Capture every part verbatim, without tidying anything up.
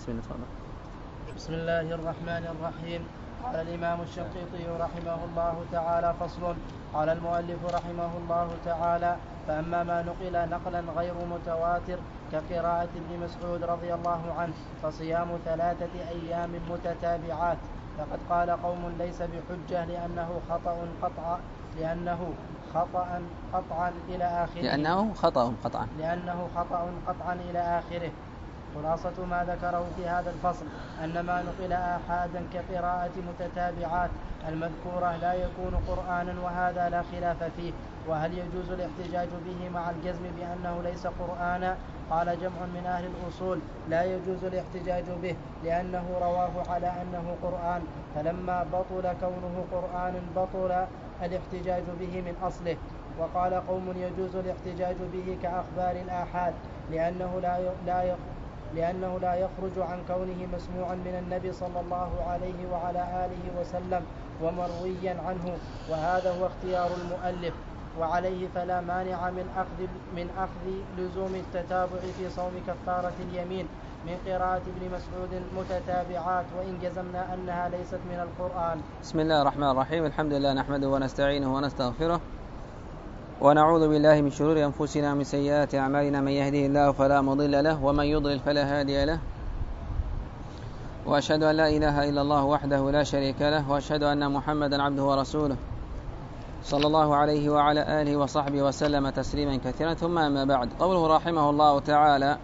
بسم الله تفضل. بسم الله الرحمن الرحيم. قال الإمام الشنقيطي رحمه الله تعالى: فصل. قال المؤلف رحمه الله تعالى: فأما ما نقل نقلا غير متواتر كقراءة ابن مسعود رضي الله عنه فصيام ثلاثة أيام متتابعات، فقد قال قوم ليس بحجة لأنه خطأ قطعا لأنه خطأ قطعا إلى آخره لأنه خطأ قطعا لأنه خطأ قطعا إلى آخره. خلاصة ما ذكره في هذا الفصل أن ما نقل آحادا كقراءة متتابعات المذكورة لا يكون قرآنا، وهذا لا خلاف فيه. وهل يجوز الاحتجاج به مع الجزم بأنه ليس قرآنا؟ قال جمع من أهل الأصول: لا يجوز الاحتجاج به لأنه رواه على أنه قرآن، فلما بطل كونه قرآن بطل الاحتجاج به من أصله. وقال قوم: يجوز الاحتجاج به كأخبار الآحاد لأنه لا لا لأنه لا يخرج عن كونه مسموعا من النبي صلى الله عليه وعلى آله وسلم ومرويا عنه، وهذا هو اختيار المؤلف. وعليه فلا مانع من أخذ, من أخذ لزوم التتابع في صوم كفارة اليمين من قراءة ابن مسعود متتابعات، وإن جزمنا أنها ليست من القرآن. بسم الله الرحمن الرحيم. الحمد لله نحمده ونستعينه ونستغفره ونعوذ بالله من شرور أنفسنا ومن سيئات أعمالنا، من يهده الله فلا مضل له ومن يضلل فلا هادي له، وأشهد أن لا إله إلا الله وحده لا شريك له، وأشهد أن محمدا عبده ورسوله صلى الله عليه وعلى آله وصحبه وسلم تسليما كثيرا. ثم أما بعد. قوله رحمه الله تعالى: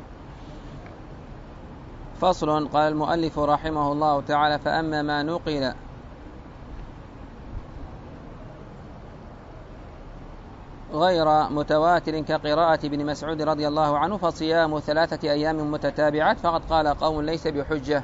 فصل. قال المؤلف رحمه الله تعالى: فأما ما نقل غير متواتر كقراءة ابن مسعود رضي الله عنه فصيام ثلاثة أيام متتابعات، فقد قال قوم ليس بحجة.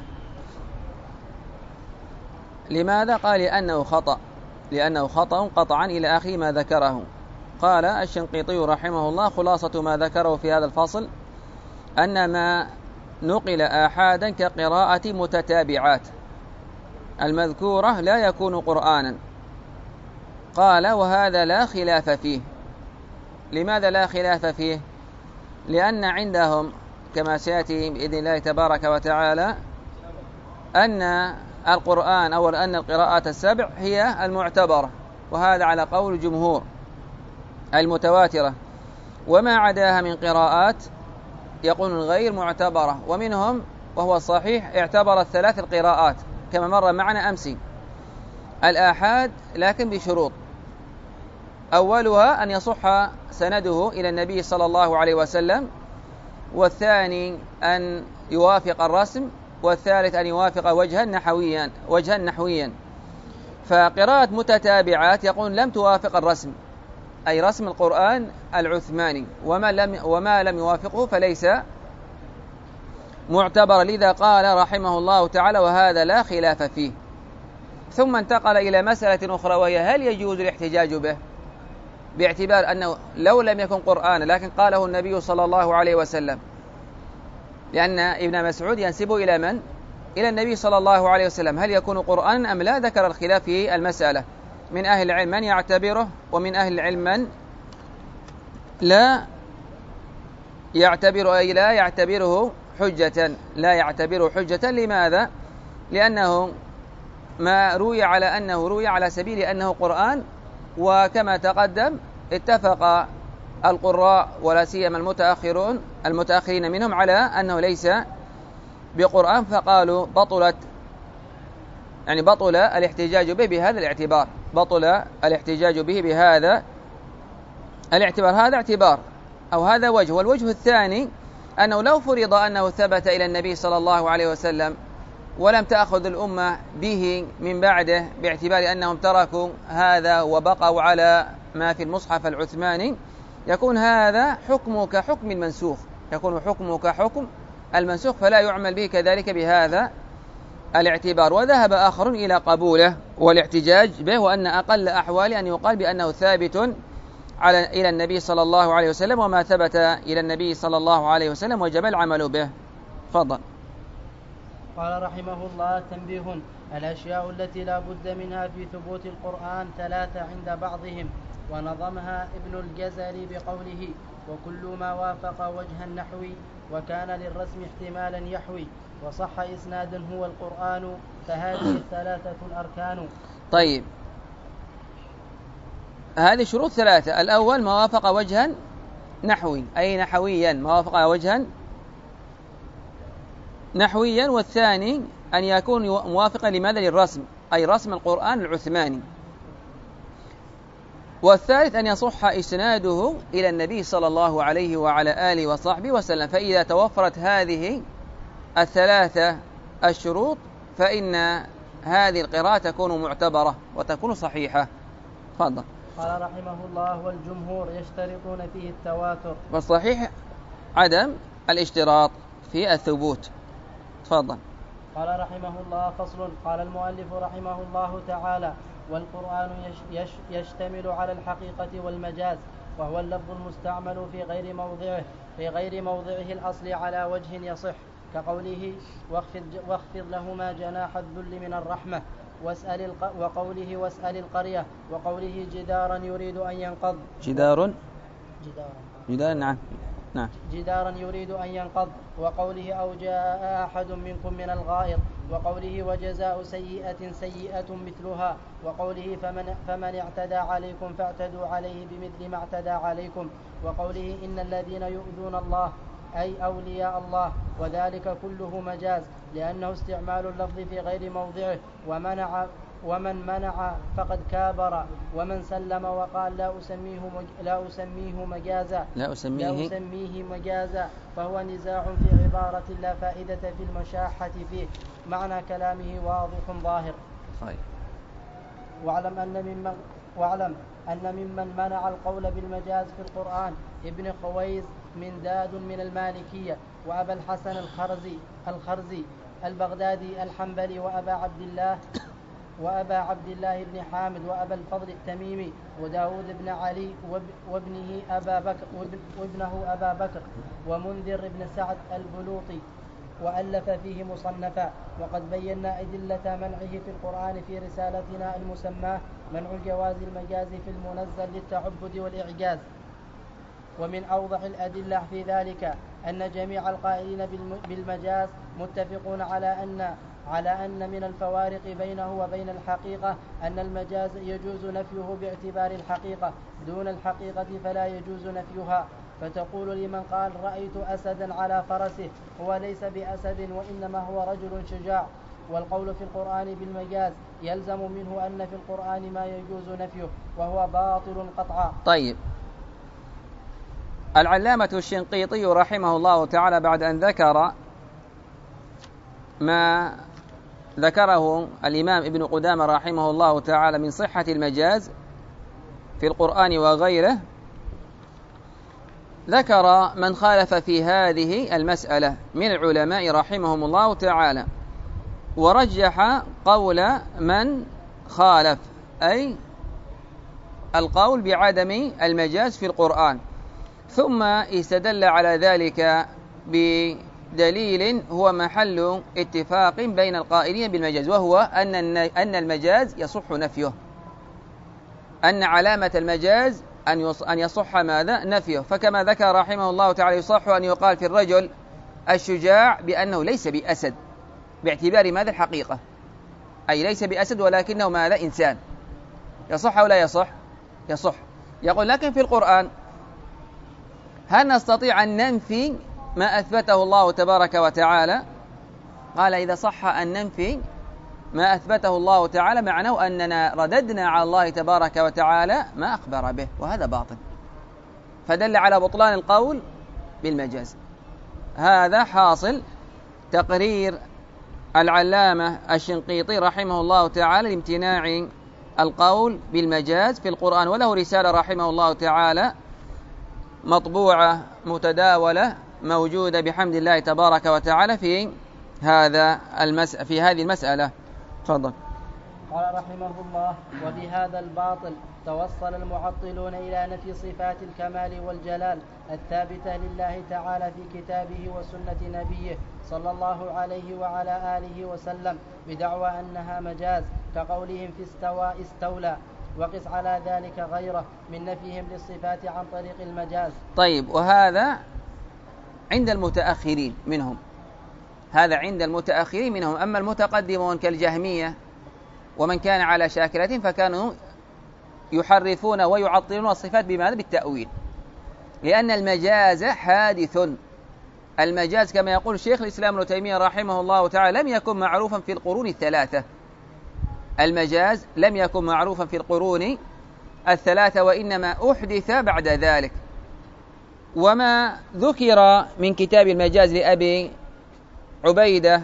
لماذا؟ قال لأنه خطأ لأنه خطأ قطعا إلى آخر ما ذكره. قال الشنقيطي رحمه الله: خلاصة ما ذكره في هذا الفصل أن ما نقل آحادا كقراءة متتابعات المذكورة لا يكون قرآنا. قال: وهذا لا خلاف فيه. لماذا لا خلاف فيه؟ لأن عندهم كما سيأتي بإذن الله تبارك وتعالى أن القرآن أو أن القراءات السبع هي المعتبرة، وهذا على قول الجمهور المتواترة، وما عداها من قراءات يقول غير معتبرة، ومنهم وهو الصحيح اعتبر الثلاث القراءات كما مر معنا أمس الآحاد، لكن بشروط: أولها أن يصح سنده إلى النبي صلى الله عليه وسلم، والثاني أن يوافق الرسم، والثالث أن يوافق وجها نحويا وجها نحويا فقراءة متتابعات يقول لم توافق الرسم، أي رسم القرآن العثماني، وما لم, وما لم يوافقه فليس معتبر. لذا قال رحمه الله تعالى: وهذا لا خلاف فيه. ثم انتقل إلى مسألة أخرى، وهي هل يجوز الاحتجاج به، باعتبار أنه لو لم يكن قرآن لكن قاله النبي صلى الله عليه وسلم، لأن ابن مسعود ينسبه إلى من؟ إلى النبي صلى الله عليه وسلم، هل يكون قرآن أم لا؟ ذكر الخلاف في المسألة، من أهل العلم من يعتبره، ومن أهل العلم من لا يعتبر أي لا يعتبره حجة لا يعتبره حجة. لماذا؟ لأنه ما روي على أنه روي على سبيل أنه قرآن، وكما تقدم اتفق القراء ولا سيما المتأخرون المتأخرين منهم على أنه ليس بقرآن، فقالوا بطلت يعني بطل الاحتجاج به بهذا الاعتبار بطل الاحتجاج به بهذا الاعتبار هذا اعتبار أو هذا وجه. والوجه الثاني أنه لو فرض أنه ثبت إلى النبي صلى الله عليه وسلم ولم تأخذ الأمة به من بعده، باعتبار أنهم تركوا هذا وبقوا على ما في المصحف العثماني، يكون هذا حكمه كحكم المنسوخ يكون حكمه كحكم المنسوخ فلا يعمل به كذلك بهذا الاعتبار. وذهب آخرون إلى قبوله والاحتجاج به، وأن أقل أحوال أن يقال بأنه ثابت على إلى النبي صلى الله عليه وسلم، وما ثبت إلى النبي صلى الله عليه وسلم وجب العمل به. فضل. قال رحمه الله: تنبيه: الأشياء التي لا بد منها في ثبوت القرآن ثلاثة عند بعضهم، ونظمها ابن الجزري بقوله: وكل ما وافق وجه النحو وكان للرسم احتمالا يحوي، وصح إسنادا هو القرآن، فهذه الثلاثة الأركان. طيب، هذه شروط ثلاثة. الأول ما وافق وجها نحوي، أي نحويا، ما وافق وجها نحويا. والثاني أن يكون موافقا لماذا؟ للرسم، أي رسم القرآن العثماني. والثالث أن يصح إسناده إلى النبي صلى الله عليه وعلى آله وصحبه وسلم. فإذا توفرت هذه الثلاثة الشروط فإن هذه القراءة تكون معتبرة وتكون صحيحة. تفضل. قال رحمه الله: والجمهور يشترطون فيه التواتر، والصحيح عدم الاشتراط في الثبوت. تفضل. قال رحمه الله: فصل. قال المؤلف رحمه الله تعالى: والقرآن يش يش يشتمل على الحقيقة والمجاز، وهو اللفظ المستعمل في غير موضعه في غير موضعه الأصل على وجه يصح، كقوله: واخفض, واخفض لهما جناح الذل من الرحمة، واسأل الق... وقوله: واسأل القرية، وقوله: جدارا يريد أن ينقض. جدار جدارا جدار نعم نعم جدارا يريد أن ينقض، وقوله: أو جاء أحد منكم من الغائط، وقوله: وجزاء سيئة سيئة مثلها، وقوله: فمن, فمن اعتدى عليكم فاعتدوا عليه بمثل ما اعتدى عليكم، وقوله: إن الذين يؤذون الله أي أولياء الله، وذلك كله مجاز، لأنه استعمال اللفظ في غير موضعه. ومنع ومن منع فقد كابر، ومن سلم وقال لا أسميه لا أسميه مجازا لا أسميه, لا أسميه مجازا فهو نزاع في عبارة لا فائدة في المشاحة فيه، معنى كلامه واضح ظاهر. طيب. واعلم أن ممن واعلم أن ممن منع القول بالمجاز في القرآن ابن خويز من داد من المالكية، وأبا الحسن الخرزي الخرزي البغدادي الحنبلي، وأبا عبد الله وأبا عبد الله بن حامد، وأبا الفضل التميمي، وداود بن علي وابنه أبا بكر وابنه أبا بكر، ومنذر بن سعد البلوطي، وألف فيه مصنفا. وقد بينا أدلة منعه في القرآن في رسالتنا المسماة منع جواز المجاز في المنزل للتعبد والإعجاز. ومن أوضح الأدلة في ذلك أن جميع القائلين بالمجاز متفقون على أن على أن من الفوارق بينه وبين الحقيقة أن المجاز يجوز نفيه باعتبار الحقيقة، دون الحقيقة فلا يجوز نفيها. فتقول لمن قال رأيت أسدا على فرسه هو ليس بأسد وإنما هو رجل شجاع. والقول في القرآن بالمجاز يلزم منه أن في القرآن ما يجوز نفيه، وهو باطل قطعا. طيب، العلامة الشنقيطي رحمه الله تعالى بعد أن ذكر ما ذكره الإمام ابن قدامة رحمه الله تعالى من صحة المجاز في القرآن وغيره، ذكر من خالف في هذه المسألة من العلماء رحمهم الله تعالى، ورجح قول من خالف، أي القول بعدم المجاز في القرآن، ثم استدل على ذلك بدليل هو محل اتفاق بين القائلين بالمجاز، وهو أن أن المجاز يصح نفيه، أن علامة المجاز أن يصح ماذا؟ نفيه. فكما ذكر رحمه الله تعالى يصح أن يقال في الرجل الشجاع بأنه ليس بأسد باعتبار ماذا؟ الحقيقة، أي ليس بأسد ولكنه ماذا؟ إنسان. يصح أو لا يصح؟ يصح. يقول لكن في القرآن هل نستطيع أن ننفي ما أثبته الله تبارك وتعالى؟ قال إذا صح أن ننفي ما أثبته الله تعالى معناه أننا رددنا على الله تبارك وتعالى ما أخبر به، وهذا باطل، فدل على بطلان القول بالمجاز. هذا حاصل تقرير العلامة الشنقيطي رحمه الله تعالى لامتناع القول بالمجاز في القرآن، وله رسالة رحمه الله تعالى مطبوعة متداولة موجودة بحمد الله تبارك وتعالى في هذا المس... في هذه المسألة. تفضل. قال رحمه الله: وبهذا الباطل توصل المعطلون إلى نفي صفات الكمال والجلال الثابتة لله تعالى في كتابه وسنة نبيه صلى الله عليه وعلى آله وسلم بدعوى أنها مجاز، كقولهم في استوى استولى، وقس على ذلك غيره من نفيهم للصفات عن طريق المجاز. طيب، وهذا عند المتأخرين منهم، هذا عند المتأخرين منهم. أما المتقدمون كالجهمية ومن كان على شاكلة فكانوا يحرفون ويعطلون الصفات بماذا؟ بالتأويل، لأن المجاز حادث. المجاز كما يقول شيخ الإسلام ابن تيمية رحمه الله تعالى لم يكن معروفا في القرون الثلاثة. المجاز لم يكن معروفا في القرون الثلاثة، وإنما أحدث بعد ذلك. وما ذكر من كتاب المجاز لأبي عبيدة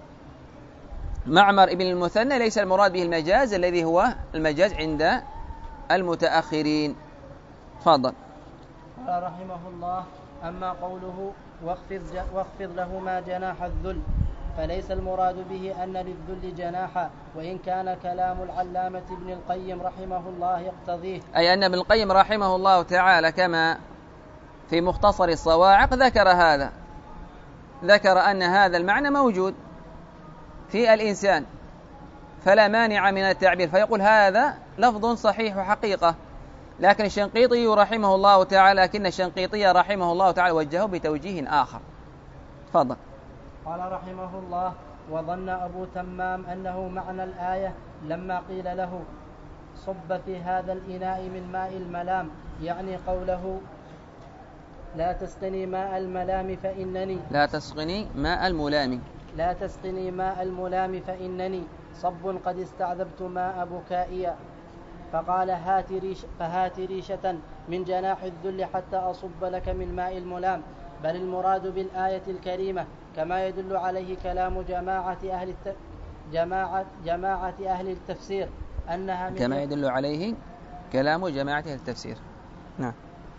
معمر ابن المثنى ليس المراد به المجاز الذي هو المجاز عند المتأخرين. تفضل. قال رحمه الله: أما قوله واخفض, واخفض لهما جناح الذل، فليس المراد به أن للذل جناحا، وإن كان كلام العلامة ابن القيم رحمه الله يقتضيه، أي أن ابن القيم رحمه الله تعالى كما في مختصر الصواعق ذكر هذا، ذكر أن هذا المعنى موجود في الإنسان فلا مانع من التعبير، فيقول هذا لفظ صحيح وحقيقة. لكن الشنقيطي رحمه الله تعالى لكن الشنقيطي رحمه الله تعالى وجهه بتوجيه آخر. تفضل. قال رحمه الله: وظن أبو تمام أنه معنى الآية لما قيل له صب في هذا الإناء من ماء الملام، يعني قوله لا تسقني ماء الملام فإنني لا تسقني ماء الملام لا تسقني ماء الملام فإنني صب قد استعذبت ماء بكائيا، فقال هات ريش فهات ريشة من جناح الذل حتى أصب لك من ماء الملام. بل المراد بالآية الكريمة كما يدل عليه كلام جماعة أهل الت... جماعة جماعة أهل التفسير أنها من كما يدل عليه كلام جماعة أهل التفسير. نعم.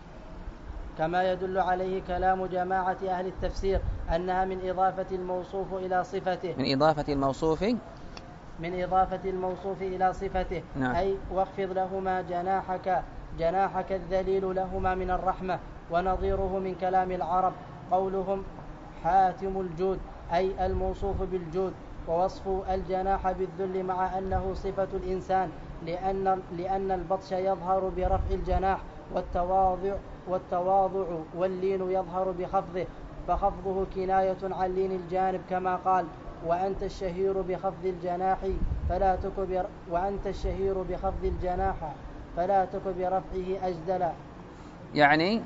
كما يدل عليه كلام جماعة أهل التفسير أنها من إضافة الموصوف إلى صفته من إضافة الموصوف من إضافة الموصوف إلى صفته. نعم. أي واخفض لهما جناحك جناحك الذليل لهما من الرحمة. ونظيره من كلام العرب قولهم حاتم الجود، أي الموصوف بالجود، ووصف الجناح بالذل مع أنه صفة الإنسان، لأن, لأن البطش يظهر برفع الجناح، والتواضع, والتواضع واللين يظهر بخفضه، فخفضه كناية عن لين الجانب كما قال وأنت الشهير بخفض الجناح فلا تك بر... وأنت الشهير بخفض الجناح فلا تك برفعه أجدلا. يعني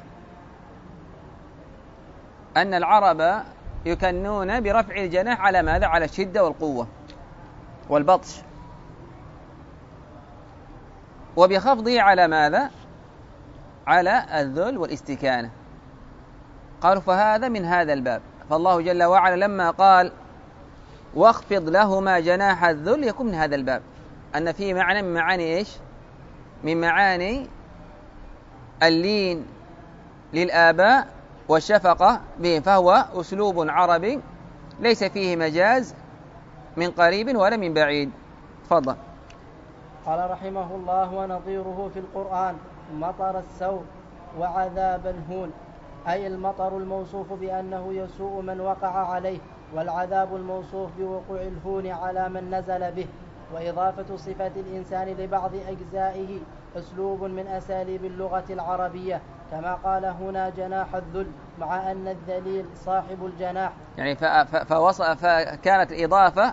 أن العرب يكنون برفع الجناح على ماذا؟ على الشدة والقوة والبطش، وبخفضه على ماذا؟ على الذل والاستكانة. قالوا فهذا من هذا الباب. فالله جل وعلا لما قال واخفض لهما جناح الذل يكون من هذا الباب، أن فيه معنى من معاني إيش؟ من معاني اللين للآباء والشفقة بهم، فهو أسلوب عربي ليس فيه مجاز من قريب ولا من بعيد. تفضل. قال رحمه الله: ونظيره في القرآن مطر السوء وعذاب الهون، أي المطر الموصوف بأنه يسوء من وقع عليه، والعذاب الموصوف بوقوع الهون على من نزل به. وإضافة صفة الإنسان لبعض أجزائه أسلوب من أساليب اللغة العربية، كما قال هنا جناح الذل، مع أن الذليل صاحب الجناح. يعني فكانت الإضافة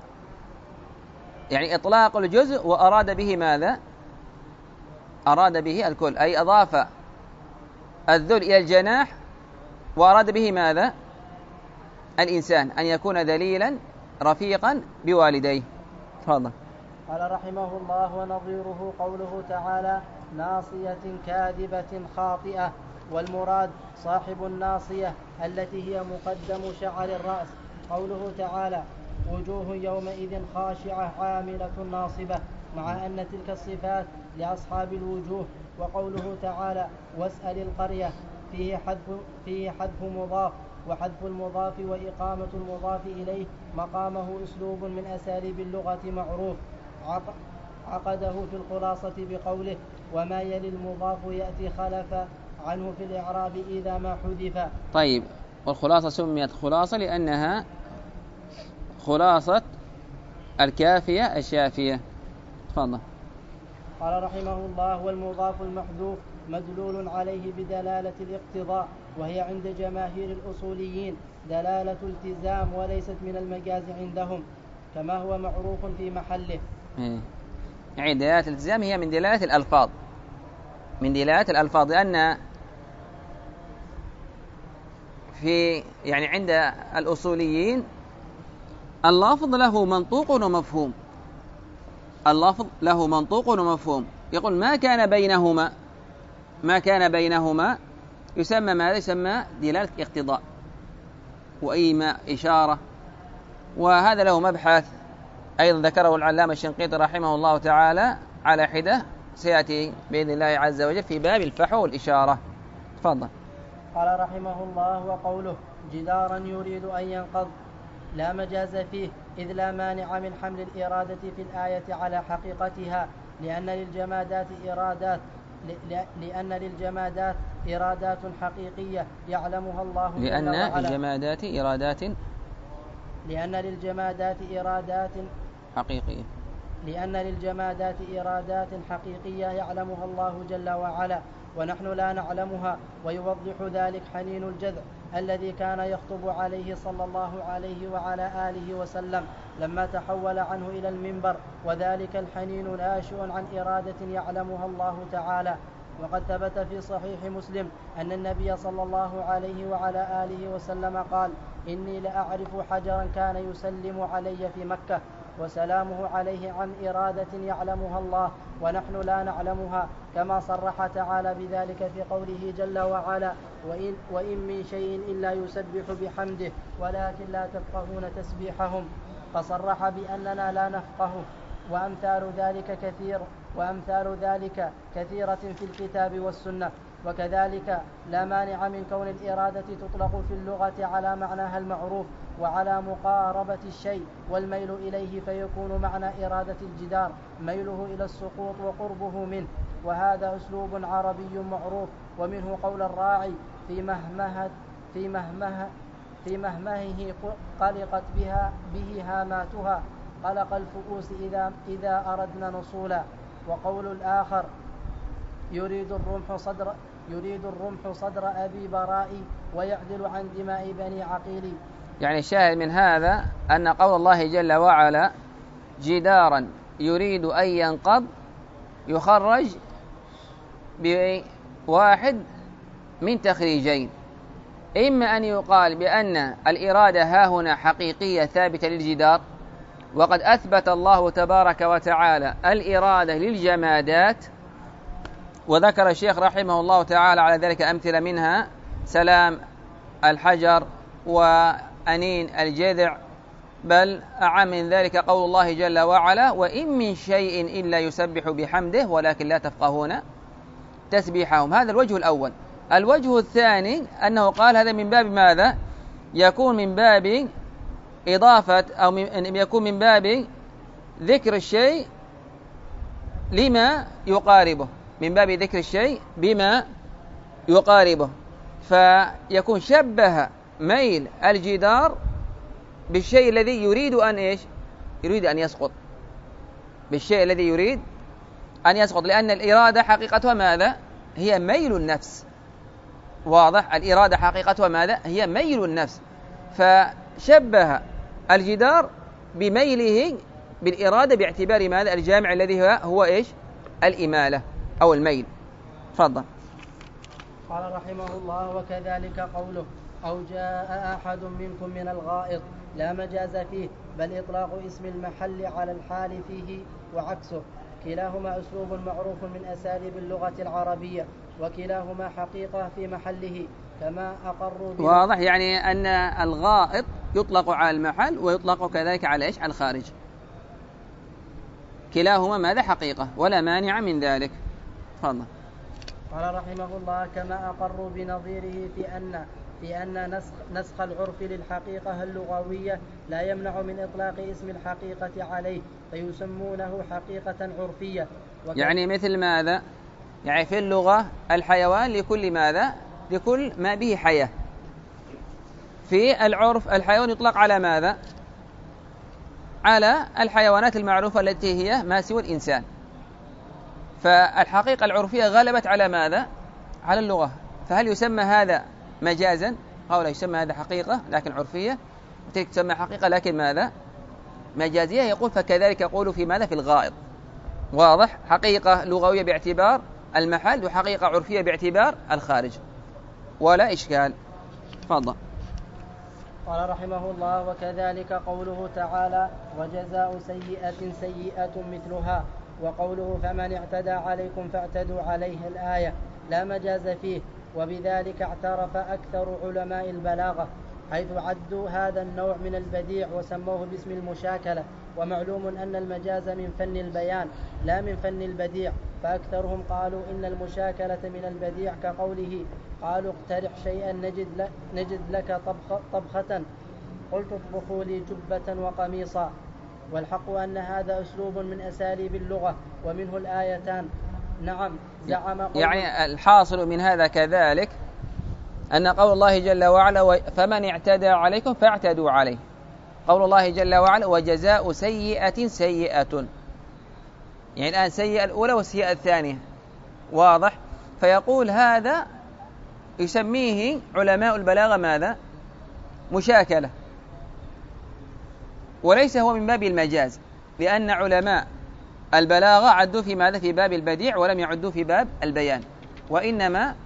يعني إطلاق الجزء وأراد به ماذا؟ أراد به الكل، أي أضاف الذل إلى الجناح وأراد به ماذا؟ الإنسان أن يكون ذليلا رفيقا بوالديه. تفضل. قال رحمه الله: ونظيره قوله تعالى ناصية كاذبة خاطئة، والمراد صاحب الناصية التي هي مقدم شعر الرأس. قوله تعالى وجوه يومئذ خاشعة عاملة ناصبة، مع أن تلك الصفات لأصحاب الوجوه. وقوله تعالى واسأل القرية فيه حذف, فيه حذف مضاف، وحذف المضاف وإقامة المضاف إليه مقامه أسلوب من أساليب اللغة معروف. عقده في الخلاصة بقوله وما يلي المضاف يأتي خلف عنه في الإعراب إذا ما حذف. طيب، والخلاصة سميت خلاصة لأنها خلاصة الكافية الشافية. تفضل. قال رحمه الله: والمضاف المحذوف مدلول عليه بدلالة الاقتضاء، وهي عند جماهير الأصوليين دلالة التزام وليست من المجاز عندهم كما هو معروف في محله. يعني دلالة الالتزام هي من دلالة الألفاظ، من دلالة الألفاظ، لأن في يعني عند الأصوليين اللفظ له منطوق ومفهوم، اللفظ له منطوق ومفهوم. يقول ما كان بينهما، ما كان بينهما يسمى ماذا؟ يسمى دلالة اقتضاء وإيماء إشارة. وهذا له مبحث أيضا ذكره العلامة الشنقيطي رحمه الله تعالى على حدة، سيأتي بإذن الله عز وجل في باب الفحوى والإشارة. تفضل. قال رحمه الله: وقوله جدارا يريد أن ينقض لا مجاز فيه، إذ لا مانع من حمل الإرادة في الآية على حقيقتها، لأن للجمادات إرادات لأن للجمادات إرادات حقيقية يعلمها الله جل وعلا. لأن للجمادات إرادات لأن للجمادات إرادات حقيقية لأن للجمادات إرادات حقيقية يعلمها الله جل وعلا ونحن لا نعلمها. ويوضح ذلك حنين الجذع الذي كان يخطب عليه صلى الله عليه وعلى آله وسلم لما تحول عنه إلى المنبر، وذلك الحنين ناشئ عن إرادة يعلمها الله تعالى. وقد ثبت في صحيح مسلم أن النبي صلى الله عليه وعلى آله وسلم قال: إني لأعرف حجرا كان يسلم علي في مكة وسلامه عليه عن إرادة يعلمها الله ونحن لا نعلمها، كما صرح تعالى بذلك في قوله جل وعلا: وإن, وإن من شيء إلا يسبح بحمده ولكن لا تفقهون تسبيحهم، فصرح بأننا لا نفقه. وأمثال ذلك كثير وأمثال ذلك كثيرة في الكتاب والسنة. وكذلك لا مانع من كون الإرادة تطلق في اللغة على معناها المعروف وعلى مقاربة الشيء والميل إليه، فيكون معنى إرادة الجدار ميله إلى السقوط وقربه منه، وهذا أسلوب عربي معروف. ومنه قول الراعي في مهمه في مهمه في مهمهه قلقت بها به هاماتها، قلق الفؤوس إذا, إذا أردنا نصولا. وقول الآخر يريد الرمح صدر يريد الرمح صدر أبي برائي ويعدل عن دماء بني عقيل. يعني الشاهد من هذا أن قول الله جل وعلا جدارا يريد أن ينقض يخرج بواحد من تخريجين: إما أن يقال بأن الإرادة ها هنا حقيقية ثابتة للجدار، وقد أثبت الله تبارك وتعالى الإرادة للجمادات، وذكر الشيخ رحمه الله تعالى على ذلك أمثلة، منها سلام الحجر وأنين الجذع، بل أعم من ذلك قول الله جل وعلا: وإن من شيء إلا يسبح بحمده ولكن لا تفقهون تسبيحهم. هذا الوجه الأول. الوجه الثاني أنه قال هذا من باب ماذا؟ يكون من باب إضافة أو من يكون من باب ذكر الشيء لما يقاربه، من باب ذكر الشيء بما يقاربه، فيكون شبه ميل الجدار بالشيء الذي يريد أن إيش؟ يريد أن يسقط، بالشيء الذي يريد أن يسقط، لأن الإرادة حقيقتها ماذا؟ هي ميل النفس. واضح؟ الإرادة حقيقتها ماذا؟ هي ميل النفس، فشبه الجدار بميله بالإرادة باعتبار ماذا؟ الجامع الذي هو, هو إيش؟ الإمالة أو الميل. تفضل. قال رحمه الله: وكذلك قوله أو جاء أحد منكم من الغائط لا مجاز فيه، بل إطلاق اسم المحل على الحال فيه وعكسه، كلاهما أسلوب معروف من أساليب اللغة العربية، وكلاهما حقيقة في محله كما أقروا به. واضح؟ يعني أن الغائط يطلق على المحل ويطلق كذلك على إيش؟ على الخارج. كلاهما ماذا؟ حقيقة، ولا مانع من ذلك. تفضل. قال رحمه الله: كما أقروا بنظيره في أن في أن نسخ, نسخ العرف للحقيقة اللغوية لا يمنع من إطلاق اسم الحقيقة عليه، فيسمونه حقيقة عرفية. يعني مثل ماذا؟ يعني في اللغة الحيوان لكل ماذا؟ لكل ما به حياة. في العرف الحيوان يطلق على ماذا؟ على الحيوانات المعروفة التي هي ما سوى الإنسان. فالحقيقة العرفية غلبت على ماذا؟ على اللغة. فهل يسمى هذا مجازا؟ هؤلاء يسمى هذا حقيقة لكن عرفية، وتلك تسمى حقيقة لكن ماذا؟ مجازية. يقول فكذلك يقول في ماذا؟ في الغائط. واضح؟ حقيقة لغوية باعتبار المحل، وحقيقة عرفية باعتبار الخارج، ولا إشكال. تفضل. قال رحمه الله: وكذلك قوله تعالى: وجزاء سيئة سيئة مثلها، وقوله: فمن اعتدى عليكم فاعتدوا عليه، الآية لا مجاز فيه. وبذلك اعترف أكثر علماء البلاغة، حيث عدوا هذا النوع من البديع وسموه باسم المشاكلة. ومعلوم أن المجاز من فن البيان لا من فن البديع، فأكثرهم قالوا إن المشاكلة من البديع، كقوله: قالوا اقترح شيئا نجد لك, نجد لك طبخ طبخة، قلت اطبخوا لي جبة وقميصا. والحق أن هذا أسلوب من أساليب اللغة، ومنه الآيتان. نعم زعم يعني الحاصل من هذا كذلك أن قول الله جل وعلا: فمن اعتدى عليكم فاعتدوا عليه، قول الله جل وعلا: وجزاء سيئة سيئة، يعني الآن سيئة الأولى والسيئة الثانية. واضح؟ فيقول هذا يسميه علماء البلاغة ماذا؟ مشاكلة، وليس هو من باب المجاز، لأن علماء البلاغة عدوا في ماذا؟ في باب البديع، ولم يعدوا في باب البيان، وإنما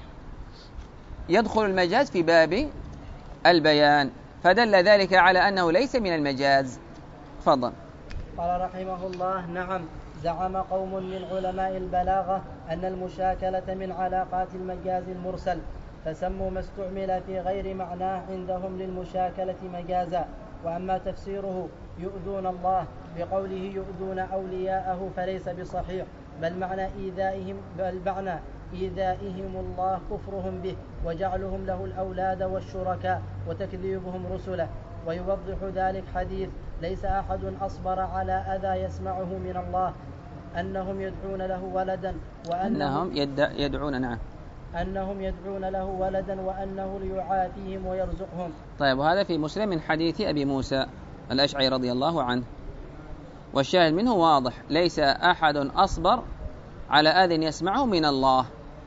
يدخل المجاز في باب البيان، فدل ذلك على أنه ليس من المجاز. تفضل. قال رحمه الله: نعم زعم قوم من علماء البلاغة أن المشاكلة من علاقات المجاز المرسل، فسموا ما استعمل في غير معناه عندهم للمشاكلة مجازا. وأما تفسيره يؤذون الله بقوله يؤذون أولياءه فليس بصحيح، بل معنى إيذائهم بل معنى إيذائهم الله كفرهم به، وجعلهم له الأولاد والشركاء، وتكذيبهم رسله. ويوضح ذلك حديث: ليس أحد أصبر على أذى يسمعه من الله أنهم يدعون له ولدا وأنهم يدعون نعم أنهم يدعون له ولدا وأنه ليعافيهم ويرزقهم. طيب، وهذا في مسلم من حديث أبي موسى الأشعري رضي الله عنه، والشاهد منه واضح: ليس أحد أصبر على أذى يسمعه من الله،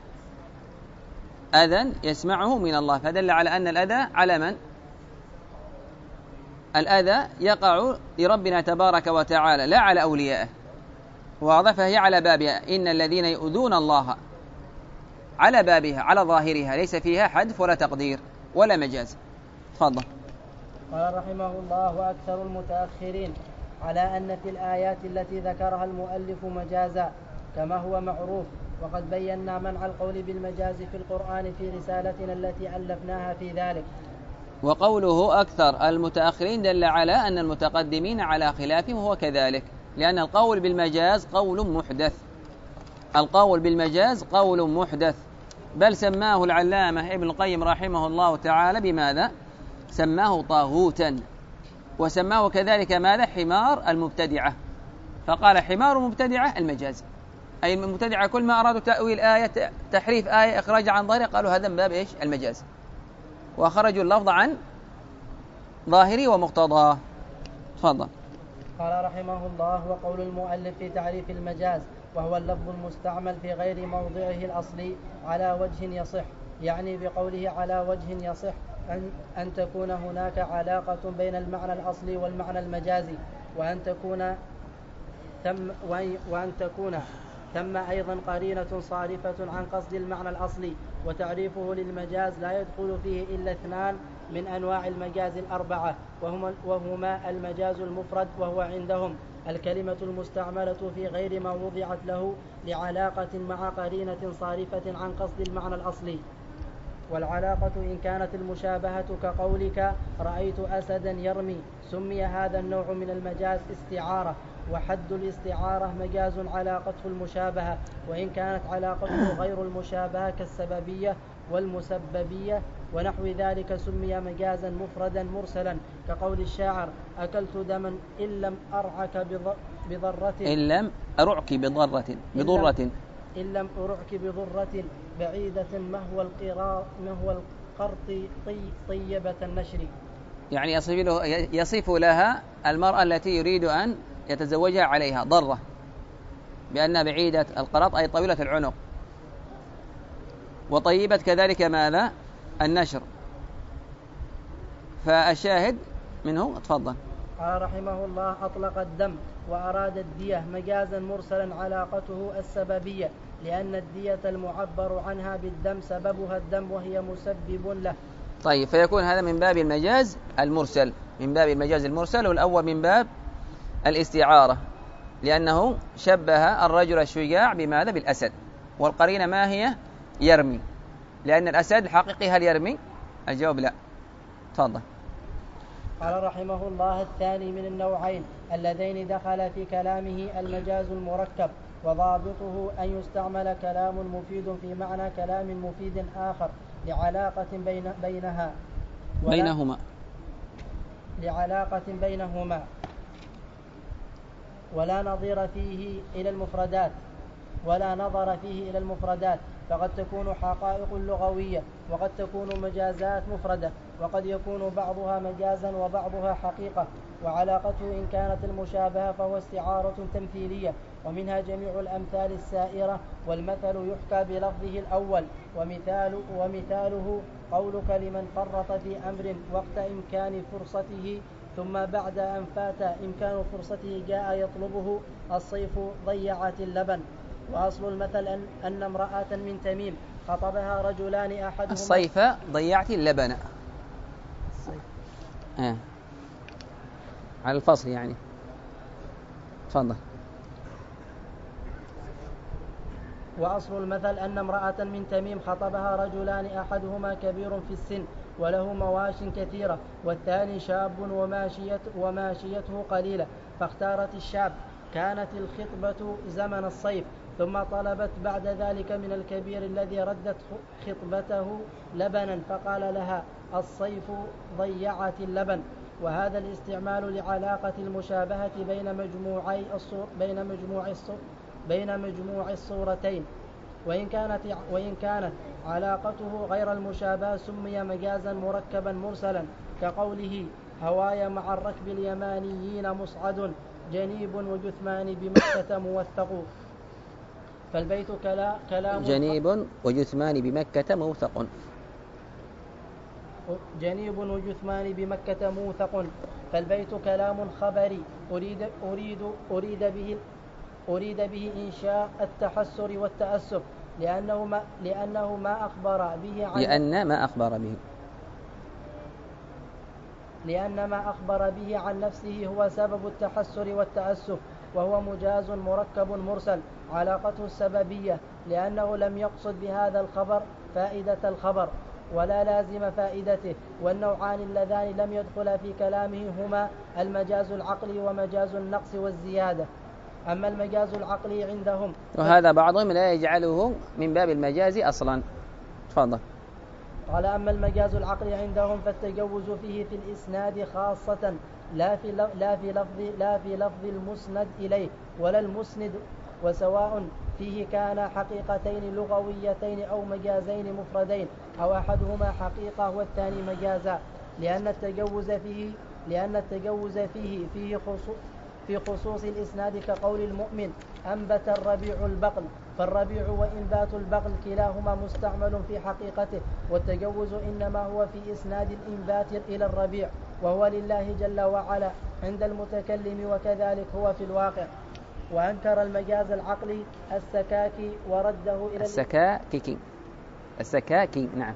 أذى يسمعه من الله، فدل على أن الأذى على من؟ الأذى يقع لربنا تبارك وتعالى لا على أوليائه. واضح؟ فهي على بابها، إن الذين يؤذون الله، على بابها على ظاهرها، ليس فيها حذف ولا تقدير ولا مجاز. تفضل. قال رحمه الله: وأكثر المتأخرين على أن في الآيات التي ذكرها المؤلف مجازا، كما هو معروف، وقد بينا منع القول بالمجاز في القرآن في رسالتنا التي ألفناها في ذلك. وقوله أكثر المتأخرين دل على أن المتقدمين على خلافهم، وهو كذلك، لأن القول بالمجاز قول محدث، القول بالمجاز قول محدث، بل سماه العلامة ابن القيم رحمه الله تعالى بماذا؟ سماه طاغوتا، وسماه كذلك ماذا؟ حمار المبتدعة، فقال حمار مبتدعة المجاز، أي المبتدعة كل ما أرادوا تأويل آية، تحريف آية، إخراج عن ظاهره، قالوا هذا من باب إيش؟ المجاز، وخرجوا اللفظ عن ظاهري ومقتضاه. تفضل. قال رحمه الله: وقول المؤلف في تعريف المجاز: وهو اللفظ المستعمل في غير موضعه الأصلي على وجه يصح، يعني بقوله على وجه يصح أن, أن تكون هناك علاقة بين المعنى الأصلي والمعنى المجازي، وأن تكون ثم وأن تكون ثم أيضا قرينة صارفة عن قصد المعنى الأصلي. وتعريفه للمجاز لا يدخل فيه إلا اثنان من أنواع المجاز الأربعة، وهما, وهما المجاز المفرد، وهو عندهم الكلمة المستعملة في غير ما وضعت له لعلاقة مع قرينة صارفة عن قصد المعنى الأصلي. والعلاقة إن كانت المشابهة كقولك رأيت أسدا يرمي، سمي هذا النوع من المجاز استعارة، وحد الاستعارة مجاز علاقته المشابهة، وإن كانت علاقته غير المشابهة كالسببية والمسببية ونحو ذلك سمي مجازا مفردا مرسلا، كقول الشاعر أكلت دما إن لم أرعك بضرة إن لم أرعك بضرة بضرة إن لم أرعك بضرة بعيدة مهو القرار مهو القرط طي طيبة النشر، يعني يصف, له يصف لها المرأة التي يريد أن يتزوجها عليها ضرة بأنها بعيدة القرط أي طويلة العنق، وطيبة كذلك ماذا؟ النشر، فالشاهد منه تفضل. قال رحمه الله: أطلق الدم وأراد الدية مجازا مرسلا علاقته السببية، لأن الدية المعبر عنها بالدم سببها الدم وهي مسبب له. طيب، فيكون هذا من باب المجاز المرسل، من باب المجاز المرسل، والأول من باب الاستعارة، لأنه شبه الرجل الشجاع بماذا؟ بالأسد، والقرينة ما هي؟ يرمي، لأن الأسد الحقيقي هل يرمي؟ الجواب لا. تفضل. قال رحمه الله: الثاني من النوعين اللذين دخل في كلامه المجاز المركب، وضابطه أن يستعمل كلام مفيد في معنى كلام مفيد آخر لعلاقة بين بينها بينهما لعلاقة بينهما ولا نظير فيه إلى المفردات ولا نظر فيه إلى المفردات، فقد تكون حقائق لغوية وقد تكون مجازات مفردة، وقد يكون بعضها مجازا وبعضها حقيقة. وعلاقته إن كانت المشابهة فهو استعارة تمثيلية، ومنها جميع الأمثال السائرة، والمثل يحكى بلفظه الأول، ومثال ومثاله قولك لمن فرط في أمر وقت إمكان فرصته ثم بعد أن فات إمكان فرصته جاء يطلبه: الصيف ضيعت اللبن. وأصل المثل أن, أن امرأة من تميم خطبها رجلان أحدهما الصيف ضيعت اللبن. الصيف. آه. على الفصل يعني. تفضل. وأصل المثل أن امرأة من تميم خطبها رجلان أحدهما كبير في السن وله مواش كثيرة، والثاني شاب وماشيت وماشيته قليلة، فاختارت الشاب. كانت الخطبة زمن الصيف، ثم طلبت بعد ذلك من الكبير الذي ردت خطبته لبنا، فقال لها: الصيف ضيعت اللبن. وهذا الاستعمال لعلاقة المشابهة بين مجموعي الصور بين مجموع الصور بين مجموع الصورتين، وإن كانت وإن كانت علاقته غير المشابهة سمي مجازا مركبا مرسلا، كقوله: هواي مع الركب اليمانيين مصعد، جنيب وجثمان بمكة موثق. فالبيت كلا كلام جنيب وجثمان بمكة موثق. جنيب وجثمان بمكة موثق. فالبيت كلام خبري أريد أريد أريد به أريد به إنشاء التحسر والتأسف، لأنه ما لأنه ما أخبر به عن لأن ما أخبر به لأن ما أخبر به عن نفسه هو سبب التحسر والتأسف، وهو مجاز مركب مرسل علاقته السببية، لأنه لم يقصد بهذا الخبر فائدة الخبر ولا لازم فائدته. والنوعان اللذان لم يدخل في كلامه هما المجاز العقلي ومجاز النقص والزيادة. أما المجاز العقلي عندهم، وهذا بعضهم لا يجعله من باب المجاز أصلا. تفضل. قال: أما المجاز العقلي عندهم فالتجوز فيه في الإسناد خاصة، لا في لا في لفظ لا في لفظ المسند إليه ولا المسند، وسواء فيه كان حقيقتين لغويتين أو مجازين مفردين، أو أحدهما حقيقة والثاني مجازا، لأن التجوز فيه لأن التجوز فيه فيه خصوص في خصوص الإسناد، كقول المؤمن: أنبت الربيع البقل. فالربيع وإنبات البقل كلاهما مستعمل في حقيقته، والتجوز إنما هو في إسناد الإنبات إلى الربيع، وهو لله جل وعلا عند المتكلم، وكذلك هو في الواقع. وأنكر المجاز العقلي السكاكي ورده إلى السكاكي السكاكي نعم،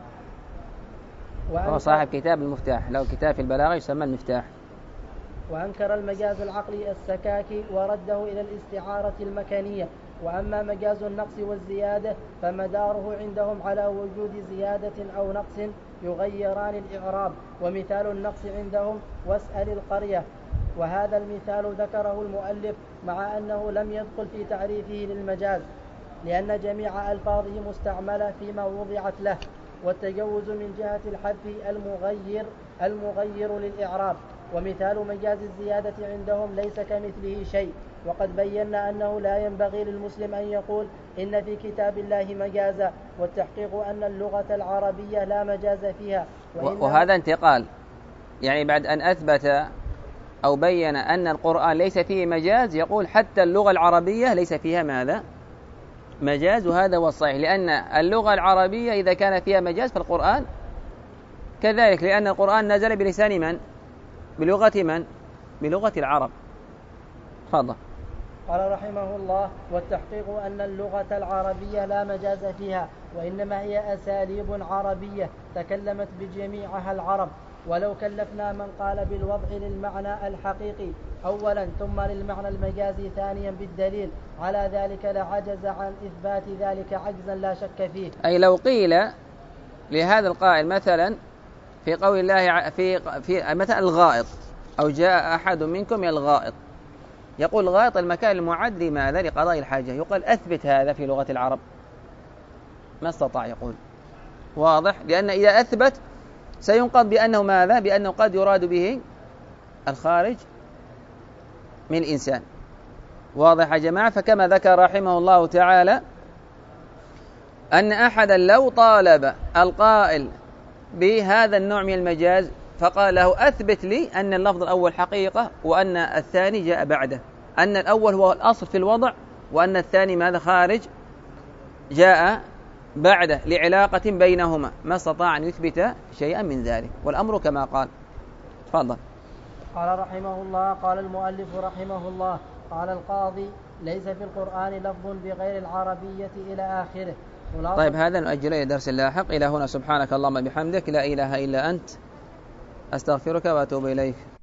هو وأنكر صاحب كتاب المفتاح، له كتاب في البلاغة يسمى المفتاح. وأنكر المجاز العقلي السكاكي ورده إلى الاستعارة المكانية. وأما مجاز النقص والزيادة فمداره عندهم على وجود زيادة أو نقص يغيران الإعراب. ومثال النقص عندهم: واسأل القرية. وهذا المثال ذكره المؤلف مع أنه لم يدخل في تعريفه للمجاز، لأن جميع ألفاظه مستعملة فيما وضعت له، والتجوز من جهة الحذف المغير المغير للإعراب. ومثال مجاز الزيادة عندهم ليس كمثله شيء. وقد بينا أنه لا ينبغي للمسلم أن يقول إن في كتاب الله مجازا، والتحقيق أن اللغة العربية لا مجاز فيها. وهذا انتقال، يعني بعد أن أثبت أو بين أن القرآن ليس فيه مجاز يقول حتى اللغة العربية ليس فيها ماذا؟ مجاز. وهذا هو الصحيح، لأن اللغة العربية إذا كان فيها مجاز فالقرآن كذلك لأن القرآن نزل بلسان من؟ بلغة من؟ بلغة العرب. تفضل. قال رحمه الله: والتحقيق أن اللغة العربية لا مجاز فيها، وإنما هي أساليب عربية تكلمت بجميعها العرب، ولو كلفنا من قال بالوضع للمعنى الحقيقي أولا ثم للمعنى المجازي ثانيا بالدليل على ذلك لعجز عن إثبات ذلك عجزا لا شك فيه. أي لو قيل لهذا القائل مثلا في قول الله في, في مثلا الغائط، أو جاء أحد منكم من الغائط، يقول الغائط المكان المعد لماذا؟ لقضاء الحاجة، يقول أثبت هذا في لغة العرب، ما استطاع يقول. واضح؟ لأن إذا أثبت سينقض بأنه ماذا؟ بأنه قد يراد به الخارج من الإنسان. واضح يا جماعة؟ فكما ذكر رحمه الله تعالى أن أحدا لو طالب القائل بهذا النوع من المجاز فقال له أثبت لي أن اللفظ الأول حقيقة وأن الثاني جاء بعده، أن الأول هو الأصل في الوضع وأن الثاني ماذا؟ خارج جاء بعده لعلاقة بينهما، ما استطاع أن يثبت شيئا من ذلك، والأمر كما قال. تفضل. قال رحمه الله: قال المؤلف رحمه الله: قال القاضي: ليس في القرآن لفظ بغير العربية إلى آخره. طيب هذا نؤجل إلى درس لاحق. إلى هنا سبحانك اللهم بحمدك لا إله إلا أنت أستغفرك وأتوب إليك.